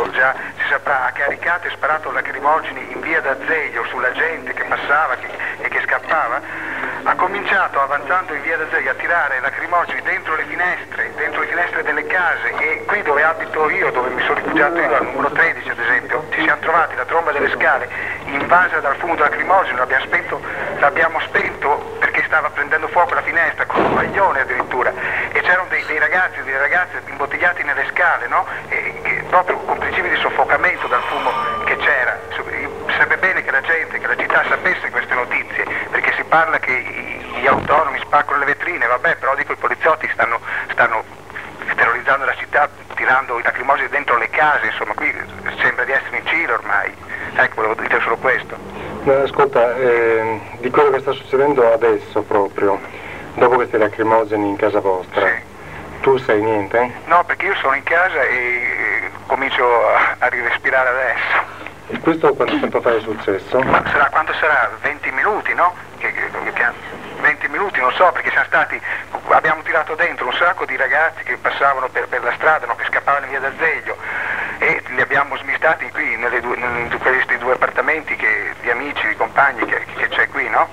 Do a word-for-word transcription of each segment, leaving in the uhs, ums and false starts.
futuro già si saprà, ha caricato e sparato lacrimogeni in via d'Azeglio sulla gente che passava che, e che scappava, ha cominciato avanzando in via d'Azeglio a tirare lacrimogeni dentro le finestre, dentro le finestre delle case, e qui dove abito io, dove mi sono rifugiato io, al numero tredici ad esempio, ci siamo trovati la tromba delle scale invasa dal fumo lacrimogeno, l'abbiamo spento, l'abbiamo spento perché stava prendendo fuoco la finestra con un maglione addirittura, e c'erano dei, dei ragazzi e delle ragazze imbottigliati nelle scale, no? E, e proprio con principi di soffocamento dal fumo che c'era. Sarebbe bene che la gente, che la città sapesse queste notizie, perché si parla che i, gli autonomi spaccano le vetrine, vabbè, però dico i poliziotti stanno, stanno terrorizzando la città tirando i lacrimogeni dentro le case, insomma qui sembra di essere in Cile ormai. Ecco, volevo dire solo questo. No, ascolta, eh, di quello che sta succedendo adesso proprio, dopo questi lacrimogeni in casa vostra, sì. Tu sai niente? No, perché io sono in casa e eh, comincio a, a rirespirare adesso. E questo quanto tempo fa è successo? Ma sarà, quanto sarà? venti minuti, no? Che, che, che, venti minuti, non so, perché siamo stati, abbiamo tirato dentro un sacco di ragazzi che passavano per, per la strada, no? Che scappavano via d'Azeglio, e li abbiamo smistati qui nelle due, in questi due appartamenti che, di amici, di compagni che, che c'è qui, no?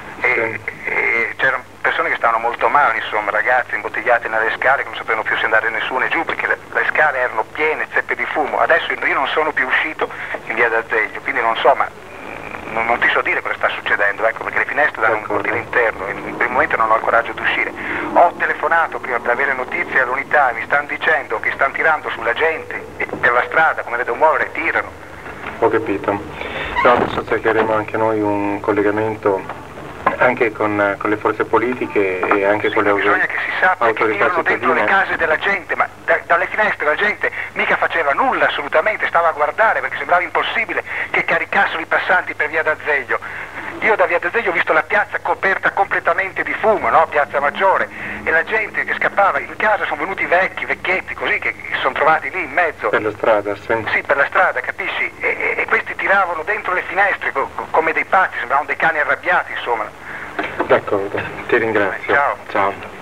E, sì. E c'erano persone che stavano molto male, insomma, ragazzi imbottigliati nelle scale che non sapevano più se andare né su né giù perché le, le scale erano piene, zeppe di fumo. Adesso io non sono più uscito in via d'Azeglio, quindi non so, ma non, non ti so dire cosa sta succedendo, ecco, perché le finestre danno un cortile interno e in quel momento non ho il coraggio di uscire. Ho telefonato prima per avere notizie all'unità, mi stanno dicendo che stanno tirando sulla gente e per la strada, come le devo muovere, tirano. Ho capito. No, adesso cercheremo anche noi un collegamento anche con, con le forze politiche e anche sì, con le bisogna che si sappia che tirano dentro le case della gente, ma da, dalle finestre la gente mica faceva nulla assolutamente, stava a guardare perché sembrava impossibile che caricassero i passanti per via d'Azeglio. Io da via d'Azeglio ho visto la piazza coperta completamente di fumo, no? Piazza Maggiore, e la gente che scappava in casa, sono venuti vecchi, vecchietti così, che si sono trovati lì in mezzo. Per la strada, sì. Sì, per la strada, capisci? E, e, e questi tiravano dentro le finestre co, come dei pazzi, sembravano dei cani arrabbiati, insomma. D'accordo, ti ringrazio. Ciao. Ciao.